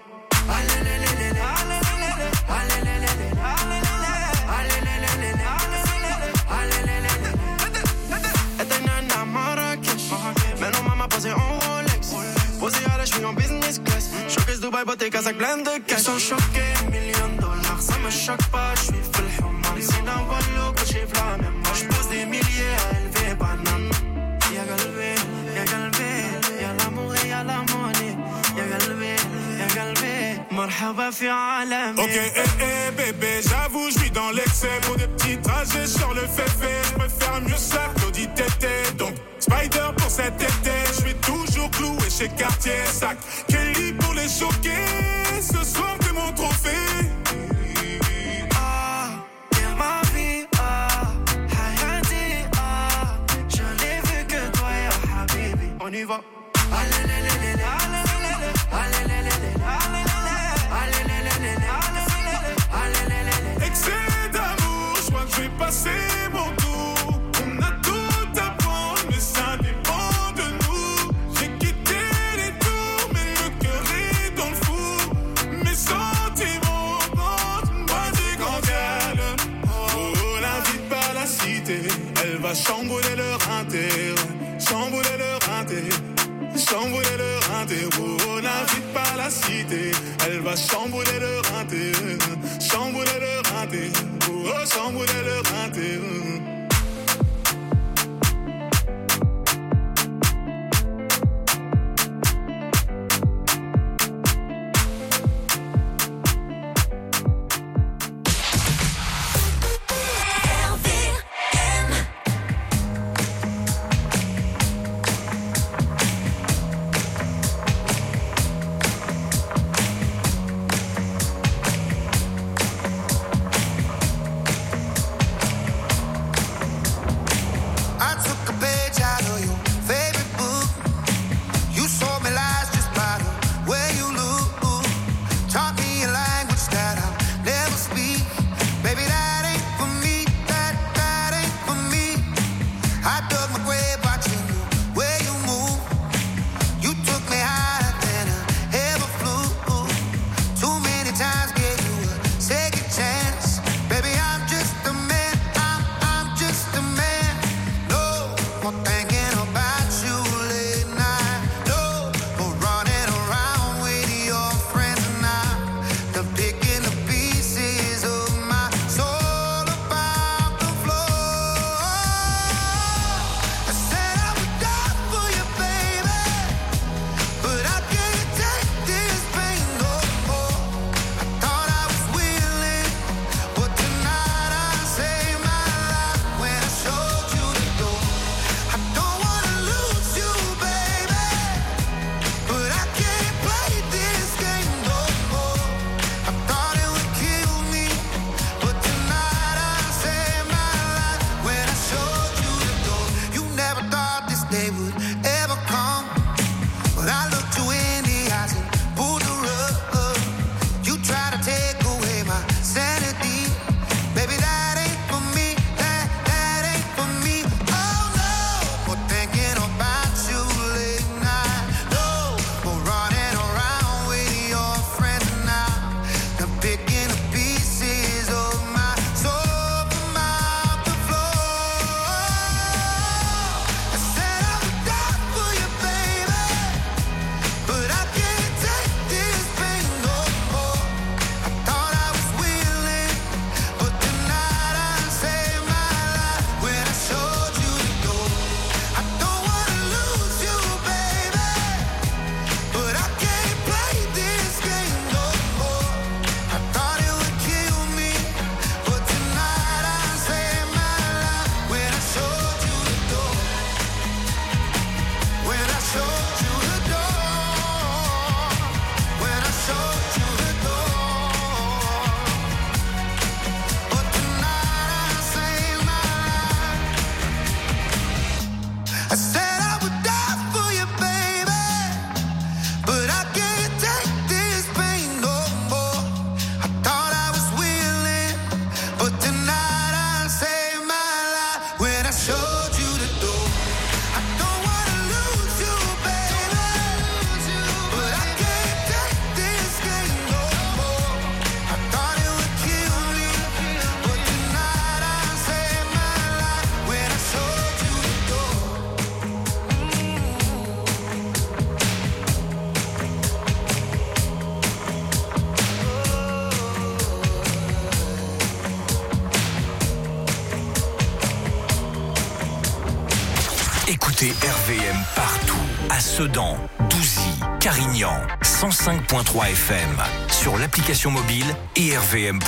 Maintenant maman posée en Rolex, posée à la cheville en business class. Showcase Dubaï, beauté, casaque plein de cash. Ils sont choqués, millions de dollars, ça me choque pas, je suis full human. C'est d'un volo que j'ai la même. Moi je pose des milliers à élever banane. Y'a galvé, y'a galvé, y'a l'amour et y'a la monnaie. Y'a galvé, y'a galvé, marhaba fi alami. Ok, eh, eh, bébé, j'avoue, je suis dans l'excès. Pour des petits trajets sur le fait-fait, je préfère mieux ça que l'audit tété. Donc, Spider pour cet été, je suis toujours cloué chez Cartier. Sac, Kelly pour les choquer. Ce soir, t'es mon trophée. Ah, t'es ma vie, ah, Hayati, ah, je n'ai vu que toi, ya Habibi. On y va. Excès d'amour, je crois que je vais passer mon tour. On a tout à prendre, mais ça dépend de nous. J'ai quitté les tours, mais le cœur est dans le four. Mes sentiments montent, moi du grand diable. Oh, l'invite par la cité, elle va chambouler leur inter, chambouler leur inter. Chambouler leur inter, oh, l'invite par la cité. Elle va chambouler leur inter, chambouler leur inter, oh, chambouler leur inter. Écoutez R V M partout, à Sedan, Douzy, Carignan, cent cinq virgule trois F M, sur l'application mobile et r v m point